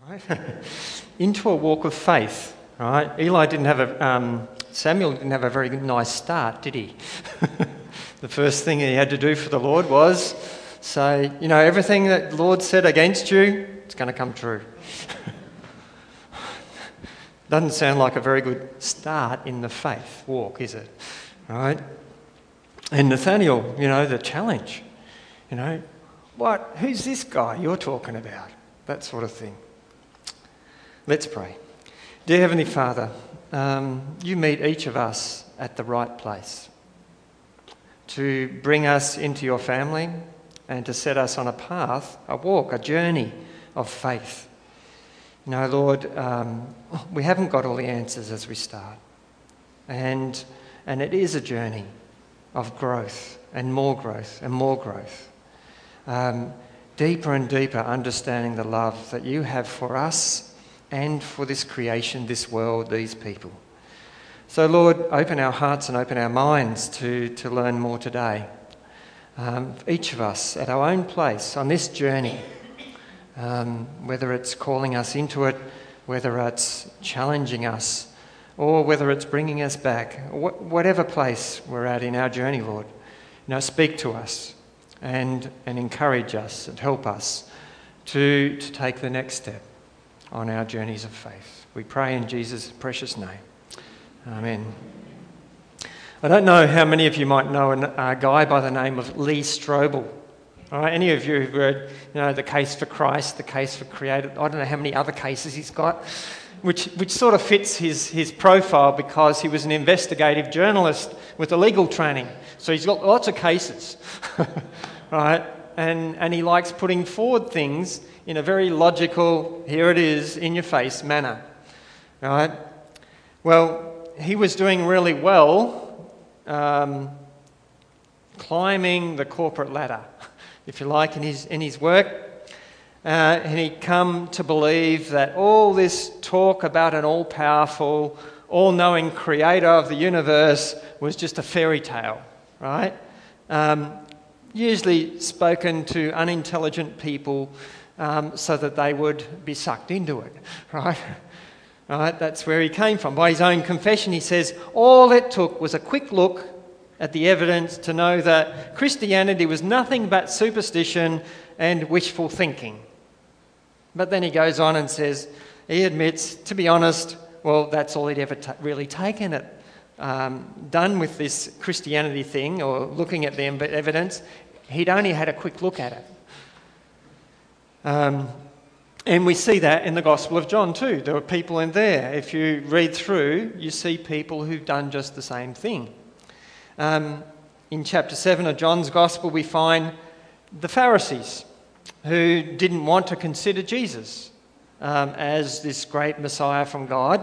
right? Into a walk of faith, right? Samuel didn't have a very nice start, did he? The first thing he had to do for the Lord was say, everything that the Lord said against you, it's going to come true. Doesn't sound like a very good start in the faith walk, is it? Right? And Nathaniel, the challenge, who's this guy you're talking about? That sort of thing. Let's pray. Dear Heavenly Father, you meet each of us at the right place to bring us into your family and to set us on a path, a walk, a journey of faith. Lord, we haven't got all the answers as we start. And it is a journey of growth and more growth and more growth. Deeper and deeper understanding the love that you have for us and for this creation, this world, these people. So, Lord, open our hearts and open our minds to learn more today. Each of us at our own place on this journey, whether it's calling us into it, whether it's challenging us, or whether it's bringing us back, whatever place we're at in our journey, Lord, speak to us and encourage us and help us to take the next step on our journeys of faith. We pray in Jesus' precious name. Amen. I don't know how many of you might know a guy by the name of Lee Strobel. All right, any of you who've read, The Case for Christ, The Case for Creator, I don't know how many other cases he's got, which sort of fits his profile because he was an investigative journalist with a legal training. So he's got lots of cases, right? And he likes putting forward things in a very logical, here it is, in-your-face manner, right? Well, he was doing really well climbing the corporate ladder, if you like, in his work. And he'd come to believe that all this talk about an all-powerful, all-knowing creator of the universe was just a fairy tale, right? Usually spoken to unintelligent people so that they would be sucked into it, right? Right? That's where he came from. By his own confession, he says, all it took was a quick look at the evidence to know that Christianity was nothing but superstition and wishful thinking. But then he goes on and says, he admits, to be honest, well, that's all he'd ever really taken it. Done with this Christianity thing or looking at the evidence, he'd only had a quick look at it. And we see that in the Gospel of John too. There were people in there. If you read through, you see people who've done just the same thing. In chapter 7 of John's Gospel, we find the Pharisees who didn't want to consider Jesus as this great Messiah from God.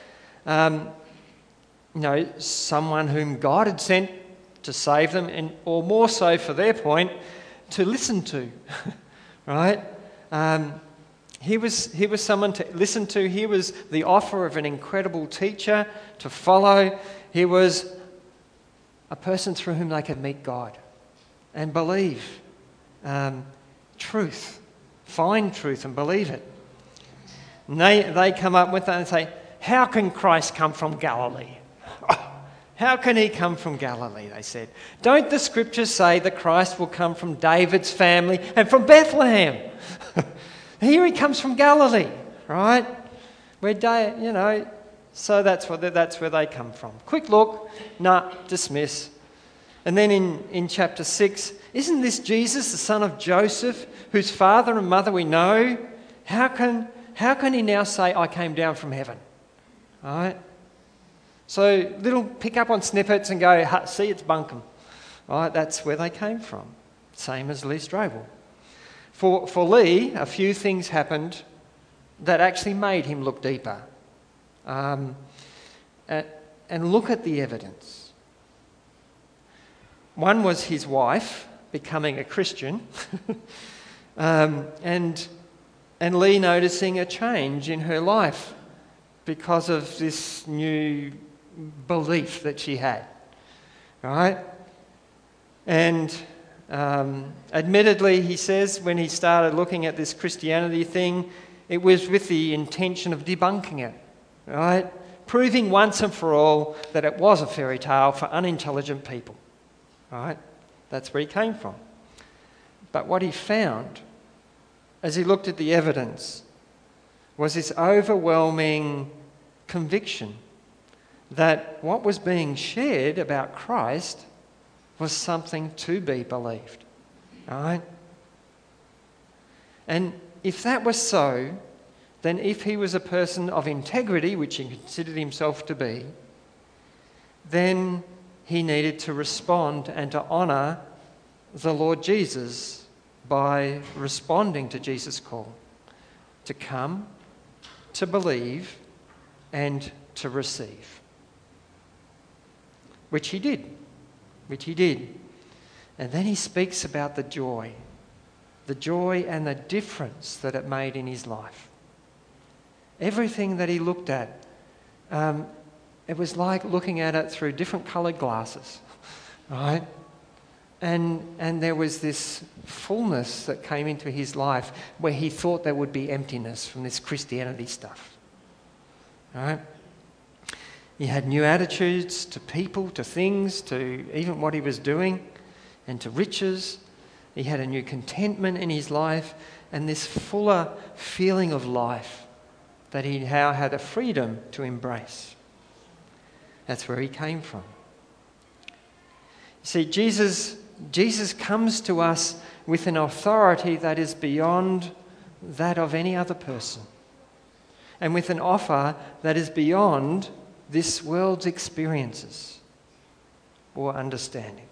Someone whom God had sent to save them, or more so for their point, to listen to, right? He was someone to listen to. He was the offer of an incredible teacher to follow. He was a person through whom they could meet God and believe truth, find truth and believe it. And they come up with that and say, how can Christ come from Galilee? How can he come from Galilee, they said. Don't the scriptures say that Christ will come from David's family and from Bethlehem? Here he comes from Galilee, right? So that's where they come from. Quick look, dismiss. And then in chapter 6, isn't this Jesus, the son of Joseph, whose father and mother we know? How can he now say, I came down from heaven? All right? So pick up on snippets and go, see, it's bunkum. All right, that's where they came from. Same as Lee Strobel. For Lee, a few things happened that actually made him look deeper and look at the evidence. One was his wife becoming a Christian and Lee noticing a change in her life because of this new belief that she had, right? And admittedly, he says, when he started looking at this Christianity thing, it was with the intention of debunking it, right? Proving once and for all that it was a fairy tale for unintelligent people, right? That's where he came from. But what he found, as he looked at the evidence, was this overwhelming conviction that what was being shared about Christ was something to be believed, right? And if that was so, then if he was a person of integrity, which he considered himself to be, then he needed to respond and to honour the Lord Jesus by responding to Jesus' call to come, to believe, and to receive. Which he did. And then he speaks about the joy and the difference that it made in his life. Everything that he looked at, it was like looking at it through different coloured glasses, right? And there was this fullness that came into his life where he thought there would be emptiness from this Christianity stuff, right? He had new attitudes to people, to things, to even what he was doing, and to riches. He had a new contentment in his life and this fuller feeling of life that he now had a freedom to embrace. That's where he came from. You see, Jesus comes to us with an authority that is beyond that of any other person, and with an offer that is beyond this world's experiences or understanding.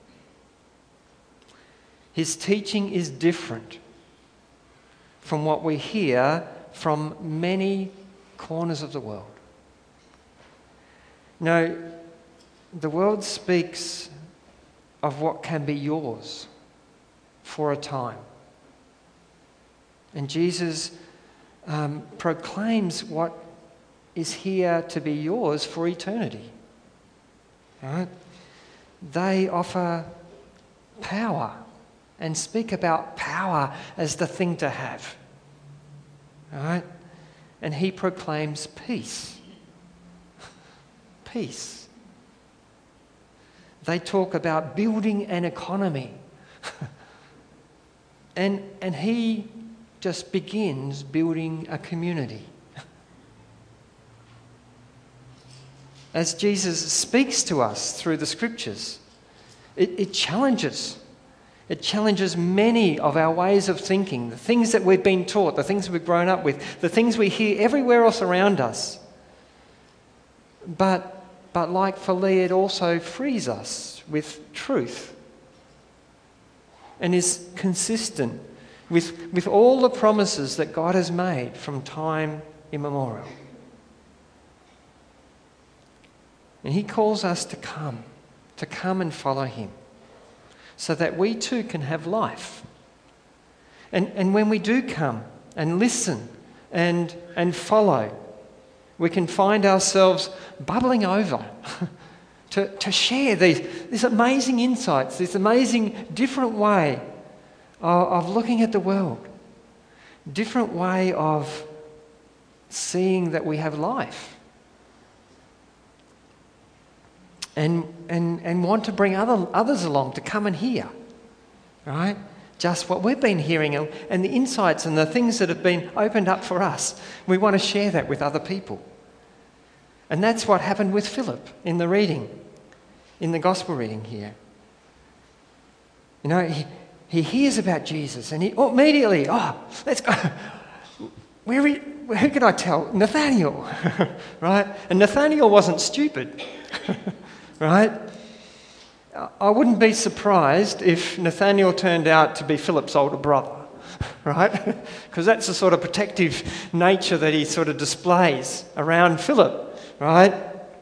His teaching is different from what we hear from many corners of the world. No, the world speaks of what can be yours for a time. And Jesus proclaims what is here to be yours for eternity. Right? They offer power and speak about power as the thing to have. Right? And he proclaims peace. Peace. They talk about building an economy. and he just begins building a community. As Jesus speaks to us through the scriptures, it challenges. It challenges many of our ways of thinking, the things that we've been taught, the things we've grown up with, the things we hear everywhere else around us. But like for Lee, it also frees us with truth and is consistent with all the promises that God has made from time immemorial. And he calls us to come and follow him, so that we too can have life. And when we do come and listen and follow, we can find ourselves bubbling over to share these amazing insights, this amazing different way of looking at the world, different way of seeing that we have life. And want to bring others along to come and hear, right? Just what we've been hearing and the insights and the things that have been opened up for us. We want to share that with other people. And that's what happened with Philip in the reading, in the gospel reading here. You know, he hears about Jesus and he immediately, let's go. Who can I tell? Nathaniel, right? And Nathaniel wasn't stupid. Right? I wouldn't be surprised if Nathaniel turned out to be Philip's older brother, right? Because that's the sort of protective nature that he sort of displays around Philip, right?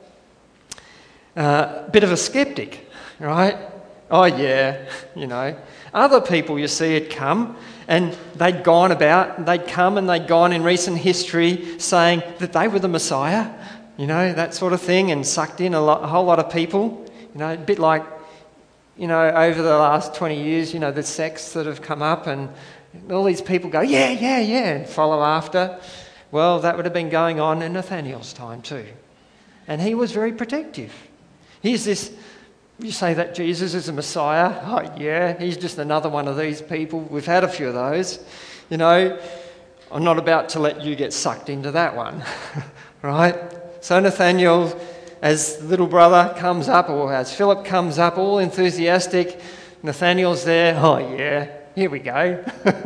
Bit of a skeptic, right? Oh yeah, you know. Other people you see had come and they'd come and they'd gone in recent history saying that they were the Messiah, you know, that sort of thing, and sucked in a whole lot of people. You know, a bit like, you know, over the last 20 years, the sects that have come up and all these people go, yeah, and follow after. Well, that would have been going on in Nathaniel's time too. And he was very protective. Here's this, you say that Jesus is a Messiah? Oh yeah, he's just another one of these people. We've had a few of those. You know, I'm not about to let you get sucked into that one, right? So Nathaniel, as little brother comes up, or as Philip comes up, all enthusiastic, Nathaniel's there. Oh yeah, here we go.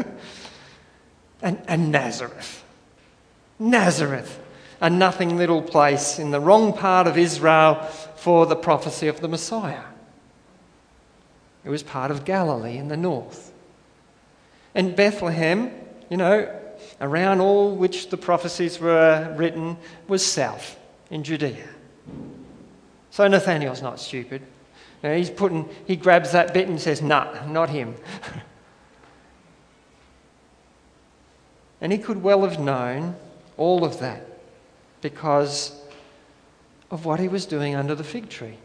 and Nazareth, a nothing little place in the wrong part of Israel for the prophecy of the Messiah. It was part of Galilee in the north. And Bethlehem, you know, around all which the prophecies were written, was south in Judea. So Nathaniel's not stupid. You know, he grabs that bit and says, nah, not him. And he could well have known all of that because of what he was doing under the fig tree.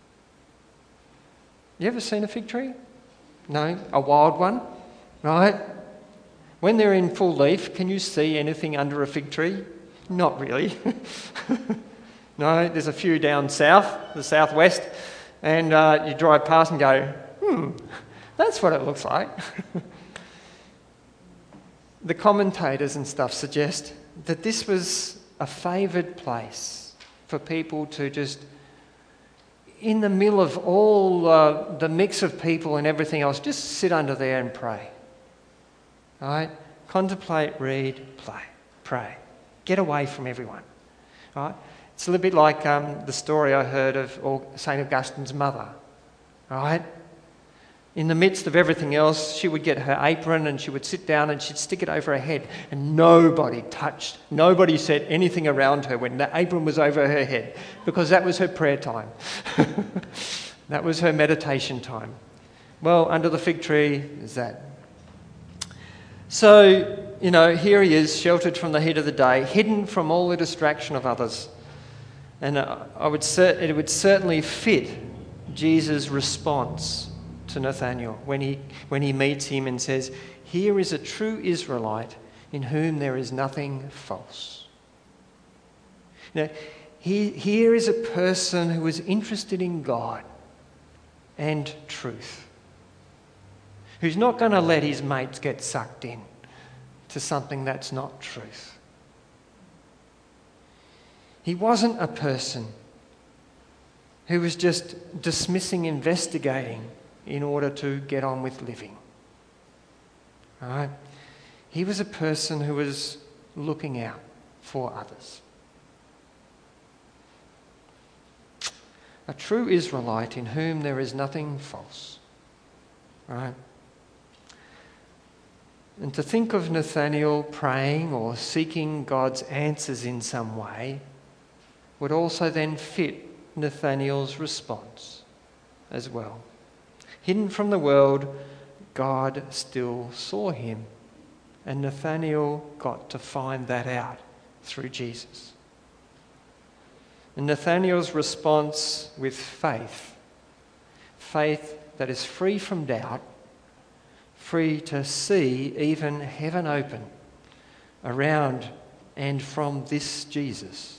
You ever seen a fig tree? No? A wild one? Right? When they're in full leaf, can you see anything under a fig tree? Not really. No, there's a few down south, the southwest, and you drive past and go, that's what it looks like. The commentators and stuff suggest that this was a favoured place for people to just, in the middle of all the mix of people and everything else, just sit under there and pray. Right? Contemplate, read, pray. Get away from everyone. Right? It's a little bit like the story I heard of St. Augustine's mother. Right? In the midst of everything else, she would get her apron and she would sit down and she'd stick it over her head, and nobody said anything around her when the apron was over her head, because that was her prayer time. That was her meditation time. Well, under the fig tree is that. So, you know, here he is, sheltered from the heat of the day, hidden from all the distraction of others. And it would certainly fit Jesus' response to Nathanael when he meets him and says, "Here is a true Israelite in whom there is nothing false." You know, here is a person who is interested in God and truth, who's not going to let his mates get sucked in to something that's not truth. He wasn't a person who was just dismissing investigating in order to get on with living. Right? He was a person who was looking out for others. A true Israelite in whom there is nothing false. Right? And to think of Nathanael praying or seeking God's answers in some way would also then fit Nathanael's response as well. Hidden from the world, God still saw him. And Nathanael got to find that out through Jesus. And Nathanael's response with faith that is free from doubt, free to see even heaven open around and from this Jesus.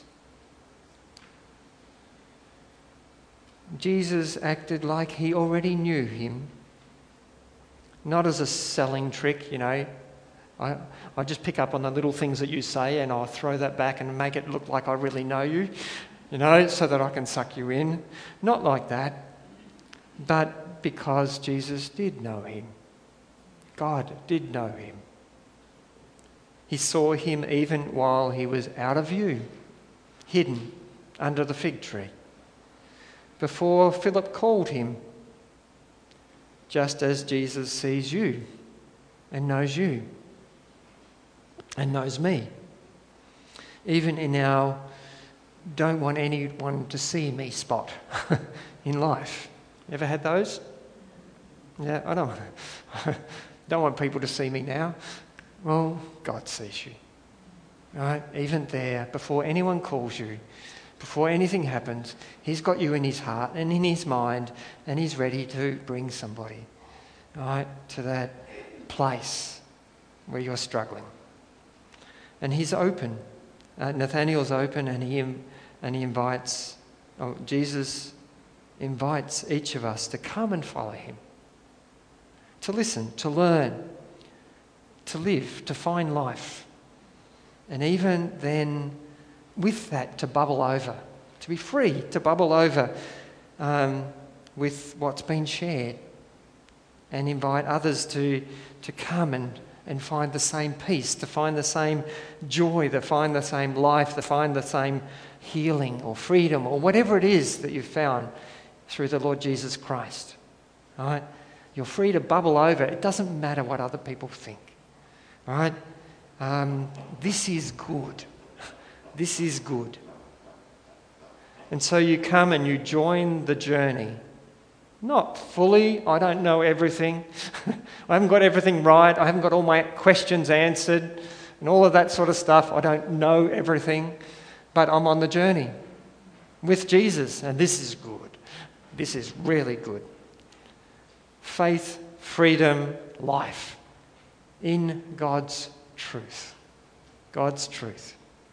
Jesus acted like he already knew him, not as a selling trick, you know. I just pick up on the little things that you say and I'll throw that back and make it look like I really know you, you know, so that I can suck you in. Not like that, but because Jesus did know him. God did know him. He saw him even while he was out of view, hidden under the fig tree, before Philip called him, just as Jesus sees you and knows you and knows me. Even in our don't want anyone to see me spot in life. You ever had those? Yeah, I don't want people to see me now. Well, God sees you. Right? Even there, before anyone calls you, before anything happens, he's got you in his heart and in his mind, and he's ready to bring somebody, right, to that place where you're struggling. And he's open. Nathanael's open, and he invites, Jesus invites each of us to come and follow him, to listen, to learn, to live, to find life. And even then, with that, to bubble over, to be free, to bubble over with what's been shared, and invite others to come and find the same peace, to find the same joy, to find the same life, to find the same healing or freedom or whatever it is that you've found through the Lord Jesus Christ. All right? You're free to bubble over. It doesn't matter what other people think. All right? This is good. This is good. And so you come and you join the journey. Not fully. I don't know everything. I haven't got everything right. I haven't got all my questions answered and all of that sort of stuff. I don't know everything. But I'm on the journey with Jesus, and this is good. This is really good. Faith, freedom, life in God's truth. God's truth.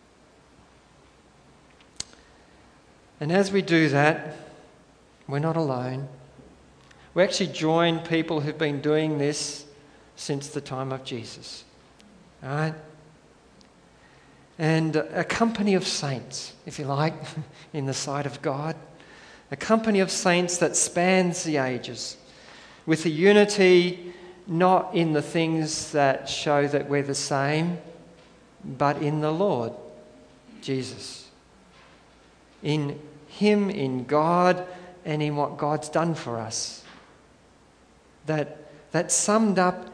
And as we do that, we're not alone. We actually join people who've been doing this since the time of Jesus. All right? And a company of saints, if you like, in the sight of God. A company of saints that spans the ages, with a unity not in the things that show that we're the same, but in the Lord, Jesus. In him, in God, and in what God's done for us. That's summed up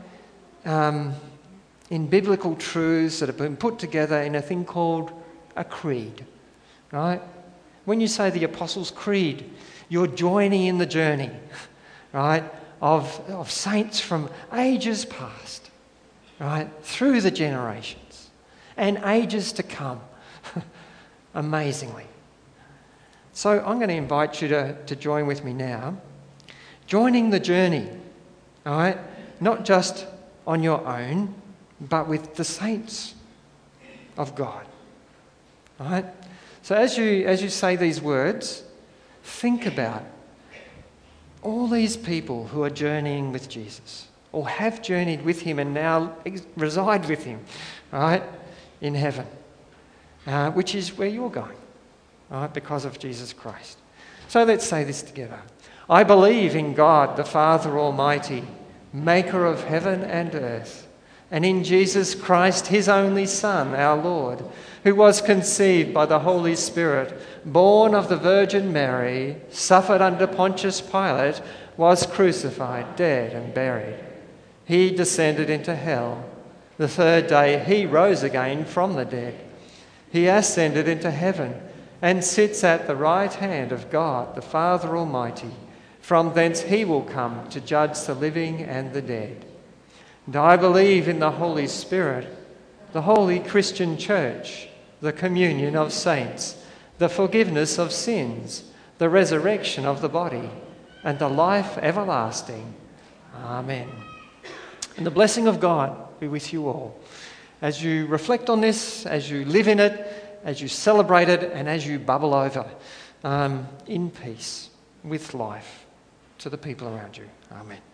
in biblical truths that have been put together in a thing called a creed. Right? When you say the Apostles' Creed, you're joining in the journey, right, of saints from ages past, right, through the generations and ages to come, amazingly. So I'm going to invite you to join with me now, joining the journey, all right, not just on your own, but with the saints of God, all right? So as you say these words, think about all these people who are journeying with Jesus, or have journeyed with him and now reside with him, right, in heaven, which is where you're going, right, because of Jesus Christ. So let's say this together. I believe in God, the Father Almighty, maker of heaven and earth, and in Jesus Christ, his only Son, our Lord, who was conceived by the Holy Spirit, born of the Virgin Mary, suffered under Pontius Pilate, was crucified, dead and buried. He descended into hell. The third day he rose again from the dead. He ascended into heaven and sits at the right hand of God, the Father Almighty. From thence he will come to judge the living and the dead. And I believe in the Holy Spirit, the holy Christian church, the communion of saints, the forgiveness of sins, the resurrection of the body, and the life everlasting. Amen. And the blessing of God be with you all as you reflect on this, as you live in it, as you celebrate it, and as you bubble over in peace with life to the people around you. Amen.